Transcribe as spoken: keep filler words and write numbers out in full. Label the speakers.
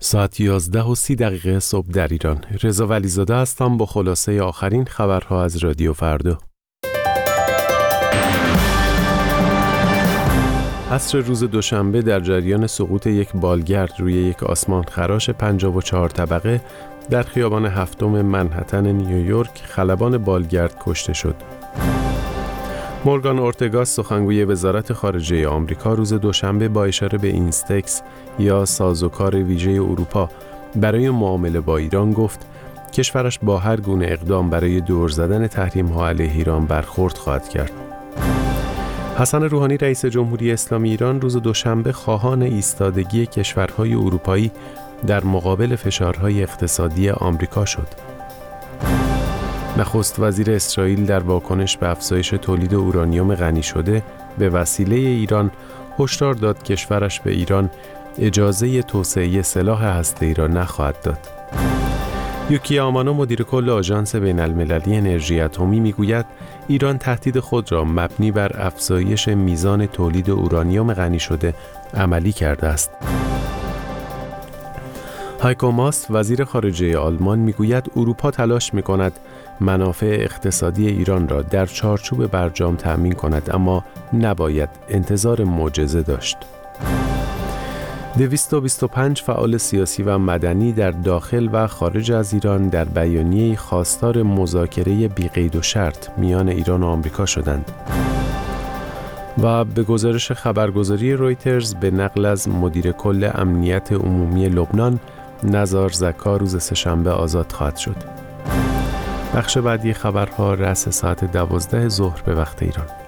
Speaker 1: ساعت یازده و سی دقیقه صبح در ایران. رضا ولیزاده هستم با خلاصه آخرین خبرها از رادیو فردا. عصر روز دوشنبه در جریان سقوط یک بالگرد روی یک آسمان خراش پنجاه و چهار طبقه در خیابان هفتم منهتن نیویورک خلبان بالگرد کشته شد. مورگان اورتگا سخنگوی وزارت خارجه آمریکا روز دوشنبه با اشاره به اینستکس یا سازوکار ویژه اروپا برای معامله با ایران گفت کشورش با هر گونه اقدام برای دور زدن تحریم‌ها علیه ایران برخورد خواهد کرد. حسن روحانی رئیس جمهوری اسلامی ایران روز دوشنبه خواهان ایستادگی کشورهای اروپایی در مقابل فشارهای اقتصادی آمریکا شد. نخست وزیر اسرائیل در واکنش به افزایش تولید اورانیوم غنی شده به وسیله ایران هشدار داد کشورش به ایران اجازه توسعه سلاح هسته‌ای را نخواهد داد. یوکی آمانو مدیر کل آژانس بین‌المللی انرژی اتمی میگوید ایران تهدید خود را مبنی بر افزایش میزان تولید اورانیوم غنی شده عملی کرده است. هایکو ماس وزیر خارجه آلمان میگوید اروپا تلاش میکند منافع اقتصادی ایران را در چارچوب برجام تأمین کند، اما نباید انتظار معجزه داشت. دویست و بیست و پنج فعال سیاسی و مدنی در داخل و خارج از ایران در بیانیه‌ای خواستار مذاکره بی قید و شرط میان ایران و آمریکا شدند. و به گزارش خبرگزاری رویترز به نقل از مدیر کل امنیت عمومی لبنان، نزار زکا روز سه‌شنبه آزاد خواهد شد. بخش بعدی خبرها رأس ساعت دوازده ظهر به وقت ایران.